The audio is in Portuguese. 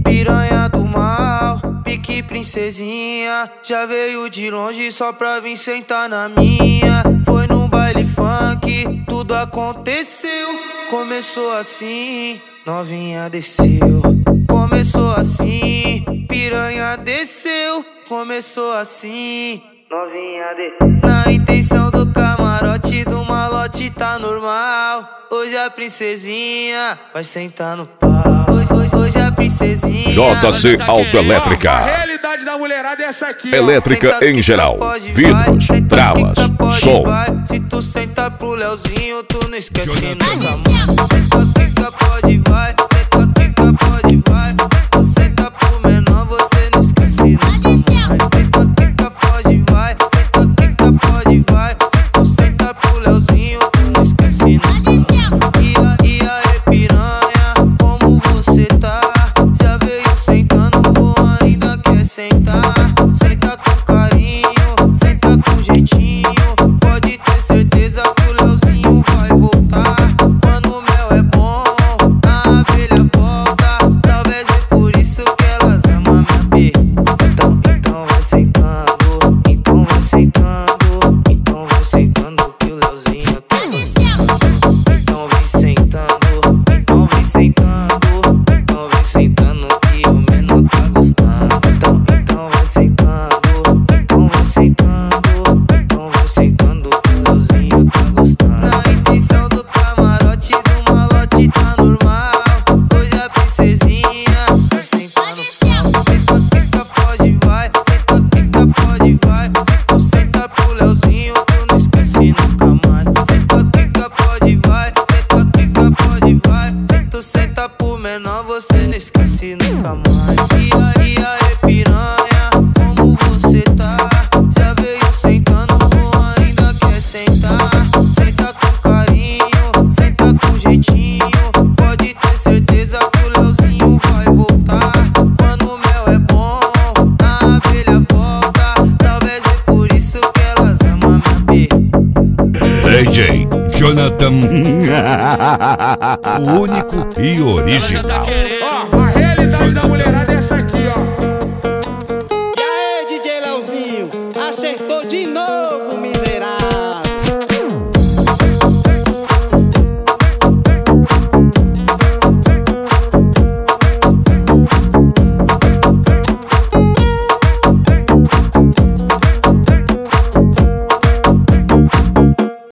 piranha do mal, pique princesinha. Já veio de longe só pra vir sentar na minha. Foi no baile funk, tudo aconteceu. Começou assim, novinha desceu. Começou assim, piranha desceu. Começou assim, novinha desceu. Na intenção do camarote do malote tá normal. Hoje a princesinha vai sentar no pau. Hoje a princesinha JC Autoelétrica. A realidade da mulherada é essa aqui, Elétrica em geral, vidros, travas, som. Se tu sentar pro Leozinho, tu não esquece nunca. Senta, quica, pode vai. Senta, quica, pode vai. Tu senta pro menor, você não esquece nunca. Senta, quica, pode vai. Senta, quica, pode vai. Se tu sentar pro Leozinho, tu não esquece nunca. E aí, piranha, como você tá? Já veio sentando ou ainda quer sentar? Senta com carinho, senta com jeitinho. Pode ter certeza que o Leozinho vai voltar. Quando o mel é bom, a abelha volta. Talvez é por isso que elas amam minha B. Então vai sentando, então vai sentando. Então vai sentando que o Leozinho tá gostando. Então vem sentando, então vem sentando. Então vem sentando que o menor tá gostando. Então vai sentando, então vai sentando. Então vai sentando que o Leozinho tá gostando. Na intenção do camarote do malote tá normal. Hoje a princesinha vai sentar no pau. Senta, quica, pode vai. Senta, quica, pode vai. Se tu senta pro Leozinho, tu não esquece nunca mais. Senta, quica, pode vai. Senta, quica, pode vai. Se tu senta pro menor, você não esquece nunca mais. E aí, piranha, como você tá? Já veio sentando ou ainda quer sentar? Senta com carinho, senta com jeitinho. Pode ter certeza que o Leozinho vai voltar. Quando o mel é bom, a abelha volta. Talvez é por isso que elas amam minha B. DJ Jonathan, o único e original.